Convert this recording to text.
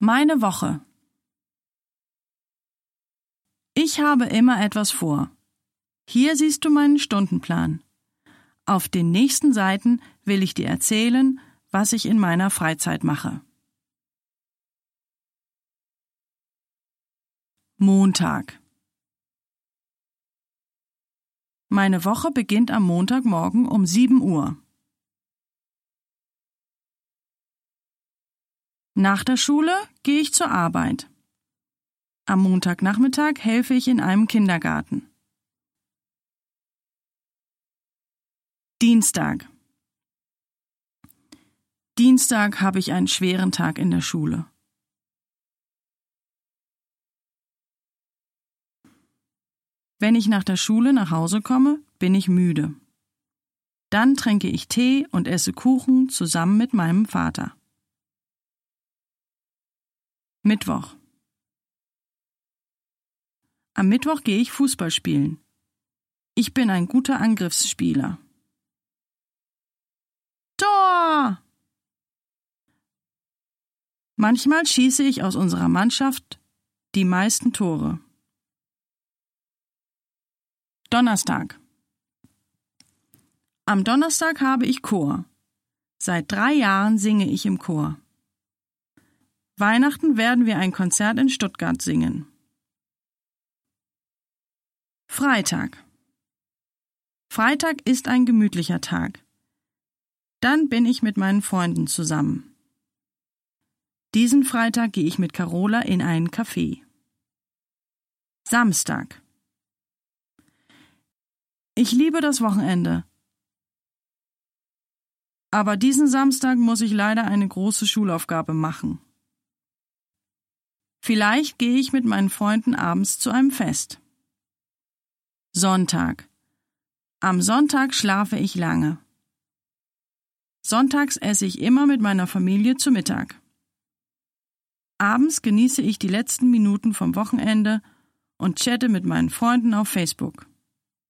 Meine Woche. Ich habe immer etwas vor. Hier siehst du meinen Stundenplan. Auf den nächsten Seiten will ich dir erzählen, was ich in meiner Freizeit mache. Montag. Meine Woche beginnt am Montagmorgen um 7 Uhr. Nach der Schule gehe ich zur Arbeit. Am Montagnachmittag helfe ich in einem Kindergarten. Dienstag. Dienstag habe ich einen schweren Tag in der Schule. Wenn ich nach der Schule nach Hause komme, bin ich müde. Dann trinke ich Tee und esse Kuchen zusammen mit meinem Vater. Mittwoch. Am Mittwoch gehe ich Fußball spielen. Ich bin ein guter Angriffsspieler. Tor! Manchmal schieße ich aus unserer Mannschaft die meisten Tore. Donnerstag. Am Donnerstag habe ich Chor. Seit 3 Jahren singe ich im Chor. Weihnachten werden wir ein Konzert in Stuttgart singen. Freitag. Freitag ist ein gemütlicher Tag. Dann bin ich mit meinen Freunden zusammen. Diesen Freitag gehe ich mit Carola in einen Café. Samstag. Ich liebe das Wochenende. Aber diesen Samstag muss ich leider eine große Schulaufgabe machen. Vielleicht gehe ich mit meinen Freunden abends zu einem Fest. Sonntag. Am Sonntag schlafe ich lange. Sonntags esse ich immer mit meiner Familie zu Mittag. Abends genieße ich die letzten Minuten vom Wochenende und chatte mit meinen Freunden auf Facebook.